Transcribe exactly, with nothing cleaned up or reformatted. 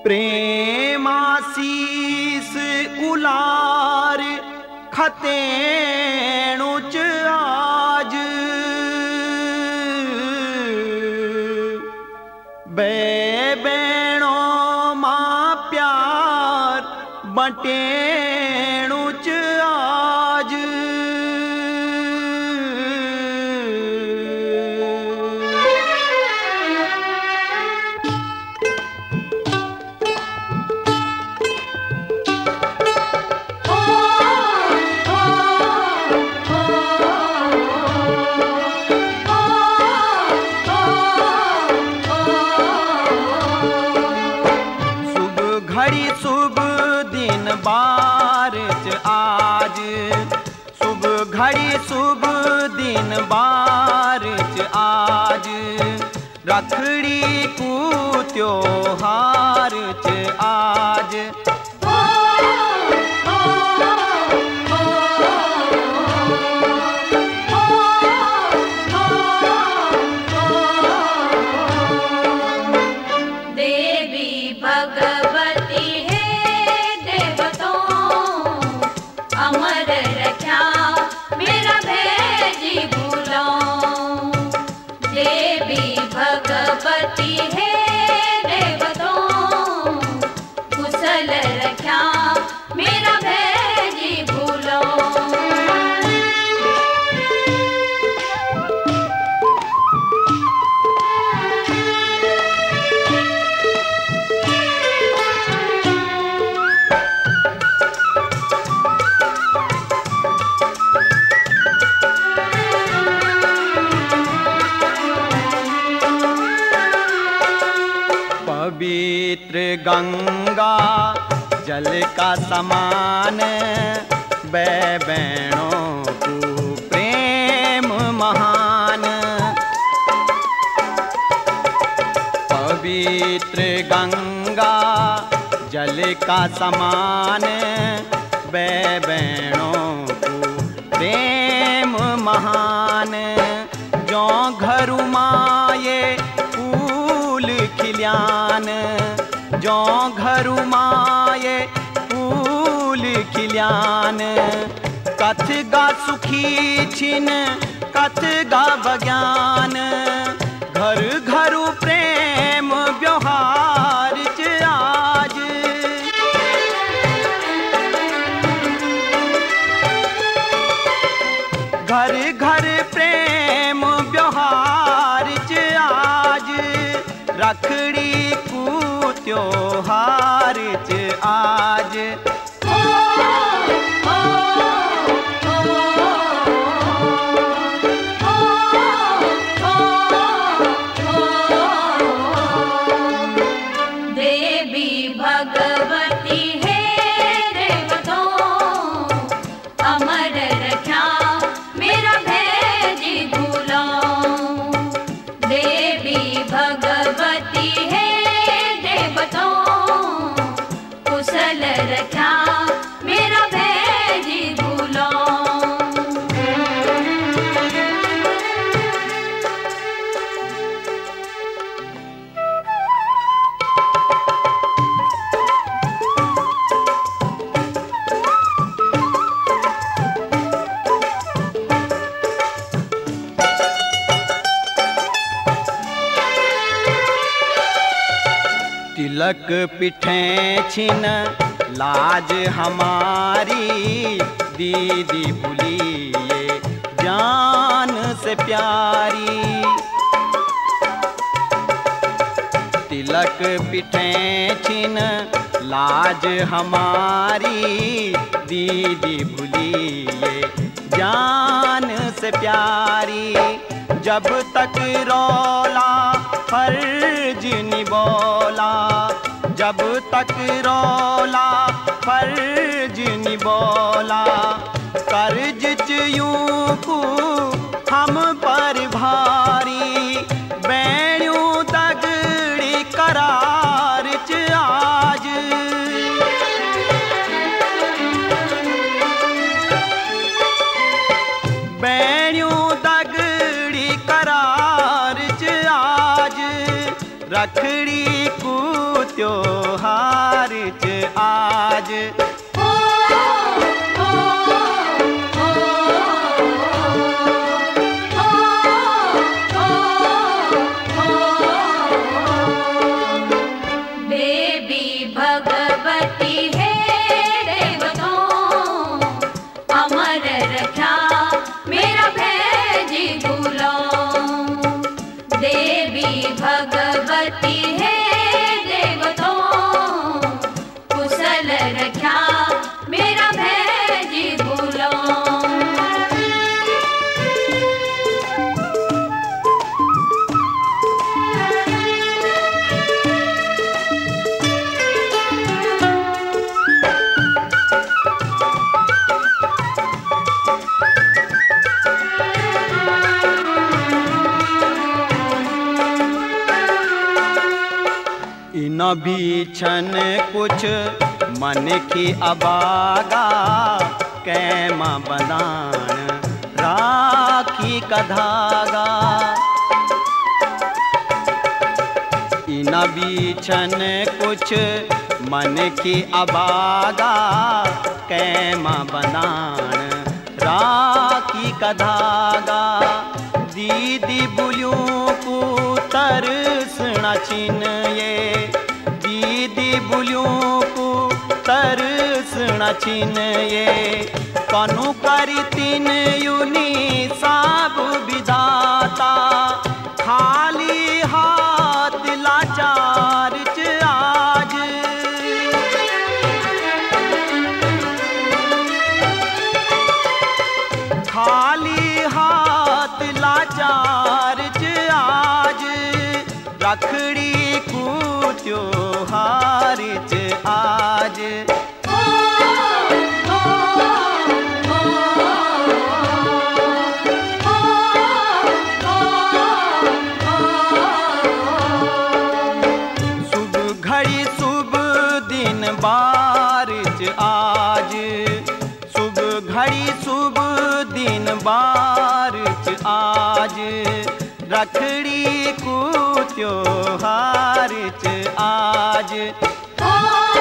प्रेमासीस उलार खतेणुच आज बे बेणो मां प्यार बटेणुच आज घड़ी शुभ दिन बारिश आज शुभ घड़ी शुभ दिन बारिश आज रखड़ी को त्योहार च आज भगवती है देवतों कुशल रख्या मेरा भेजी भूलो। पवित्र गंगा जल का समान बे बैणों को प्रेम महान पवित्र गंगा जल का समान बे बैणों को प्रेम महान जो घरु माये खिल्यान जो घरु माये फूल खिल्यान कथ गा सुखी छिन कथ गा बज्ञान घर घरु प्रेम व्यवहार च आज घर घर प्रेम व्यवहार च आज रखड़ी को त्योहार च आज देवी भगवती है देवतों अमर रख्या मेरा भेजी भूलो। देवी भगवती है देवतों कुशल रख्या मेरा भेजी भूलो। तिलक पिठे छिन लाज हमारी दीदी भूलिए जान से प्यारी तिलक पिठे छिन लाज हमारी दीदी भूलिए जान से प्यारी जब तक रौला फर्ज निबोला जब तक रौला फर्ज निबोला कर्ज यूं को हम पर भारी बैणू दगड़ी करार च आज बैणू दगड़ी करार च आज रखड़ी को त्योहार च आज। ओ ओ ओ ओ देवी भगवती है देवतों अमर रक्षा मेरा भेजी दूल्हा। देवी भगवती है देवतों कुशल रक्षा मेरा भेजी दूल्हा। इन बीछन कुछ मन की अबागा, कैमा बदान राखी का धागा। इन बीछन कुछ मन की अबागा, कैमा बदान राखी का धागा। दीदी बुलियों को तरसना छिन ये, दीदी बुलियों को तरसना छिन ये। कनु करी तीन युनी साब विधाता, खाली हाथ लाचार च आज। खाली हाथ लाचार च आज, रखड़ी को त्योहार च आज। ओ ओ ओ शुभ घड़ी शुभ दिन बार च आज। शुभ घड़ी शुभ दिन बार च आज, रखड़ी को त्योहार च आज। ओ